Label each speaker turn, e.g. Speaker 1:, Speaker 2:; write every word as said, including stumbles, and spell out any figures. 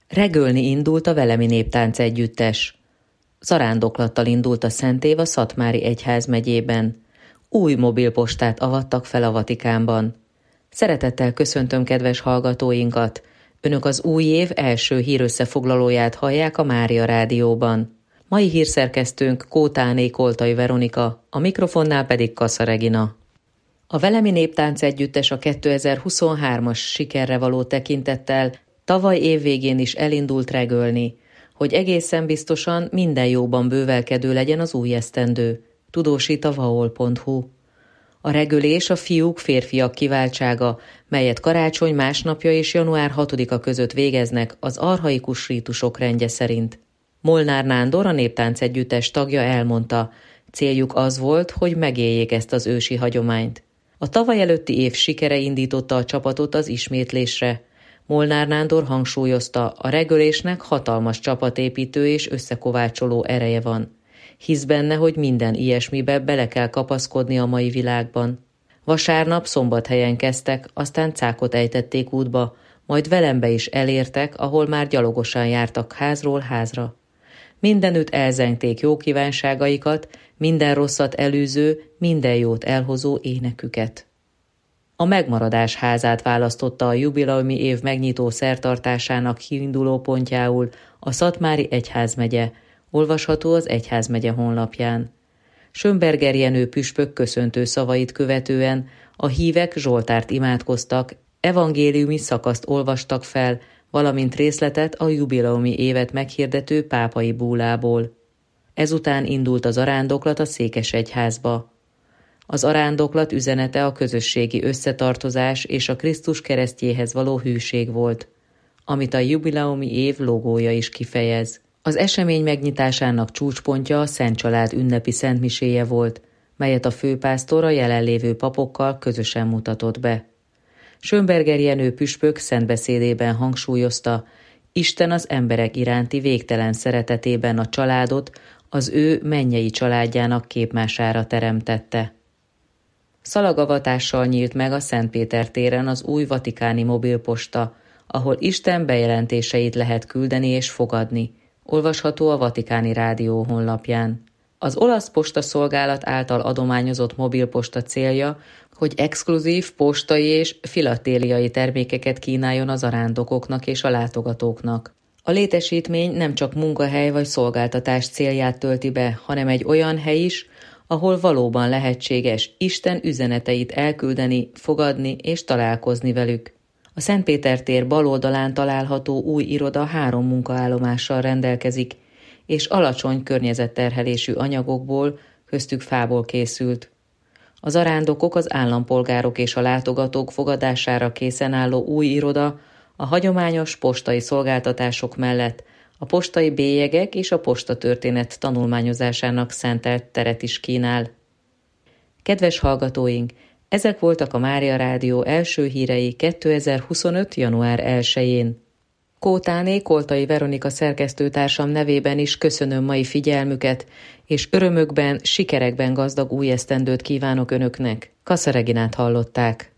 Speaker 1: Regölni indult a Velemi Néptánc Együttes. Zarándoklattal indult a Szent Év a Szatmári egyházmegyében. Új mobilpostát avattak fel a Vatikánban. Szeretettel köszöntöm kedves hallgatóinkat! Önök az új év első hírösszefoglalóját hallják a Mária Rádióban. Mai hírszerkesztőnk Kótáné Koltai Veronika, a mikrofonnál pedig Kassa Regina. A Velemi Néptánc Együttes a kétezer-huszonhármas sikerre való tekintettel tavaly évvégén is elindult regölni, hogy egészen biztosan minden jóban bővelkedő legyen az új esztendő, tudósít a vaol pont hu. A regölés a fiúk-férfiak kiváltsága, melyet karácsony másnapja és január hatodika között végeznek az archaikus rítusok rendje szerint. Molnár Nándor, a Néptánc Együttes tagja elmondta, céljuk az volt, hogy megéljék ezt az ősi hagyományt. A tavaly előtti év sikere indította a csapatot az ismétlésre. Molnár Nándor hangsúlyozta, a regölésnek hatalmas csapatépítő és összekovácsoló ereje van. Hisz benne, hogy minden ilyesmibe bele kell kapaszkodni a mai világban. Vasárnap Szombathelyen kezdtek, aztán Cákot ejtették útba, majd Velembe is elértek, ahol már gyalogosan jártak házról házra. Mindenütt elzengték jó kívánságaikat, minden rosszat előző, minden jót elhozó éneküket. A Megmaradás házát választotta a jubileumi év megnyitó szertartásának kiinduló pontjául a Szatmári egyházmegye, olvasható az egyházmegye honlapján. Schönberger Jenő püspök köszöntő szavait követően a hívek zsoltárt imádkoztak, evangéliumi szakaszt olvastak fel, valamint részletet a jubileumi évet meghirdető pápai búlából. Ezután indult az arándoklat a Székesegyházba. Az arándoklat üzenete a közösségi összetartozás és a Krisztus keresztjéhez való hűség volt, amit a jubileumi év logója is kifejez. Az esemény megnyitásának csúcspontja a Szent Család ünnepi szentmiséje volt, melyet a főpásztor a jelenlévő papokkal közösen mutatott be. Schönberger Jenő püspök szentbeszédében hangsúlyozta, Isten az emberek iránti végtelen szeretetében a családot az ő mennyei családjának képmására teremtette. Szalagavatással nyílt meg a Szent Péter téren az új vatikáni mobilposta, ahol Isten bejelentéseit lehet küldeni és fogadni, olvasható a Vatikáni Rádió honlapján. Az olasz postaszolgálat által adományozott mobilposta célja, hogy exkluzív postai és filatéliai termékeket kínáljon az arándokoknak és a látogatóknak. A létesítmény nem csak munkahely vagy szolgáltatás célját tölti be, hanem egy olyan hely is, ahol valóban lehetséges Isten üzeneteit elküldeni, fogadni és találkozni velük. A Szent Péter tér bal oldalán található új iroda három munkaállomással rendelkezik, és alacsony környezetterhelésű anyagokból, köztük fából készült. Az arándokok, az állampolgárok és a látogatók fogadására készen álló új iroda a hagyományos postai szolgáltatások mellett a postai bélyegek és a postatörténet tanulmányozásának szentelt teret is kínál. Kedves hallgatóink, ezek voltak a Mária Rádió első hírei kétezer-huszonöt. január elsején. Kótáné Koltai Veronika szerkesztőtársam nevében is köszönöm mai figyelmüket, és örömökben, sikerekben gazdag új esztendőt kívánok önöknek. Kassa Reginát hallották.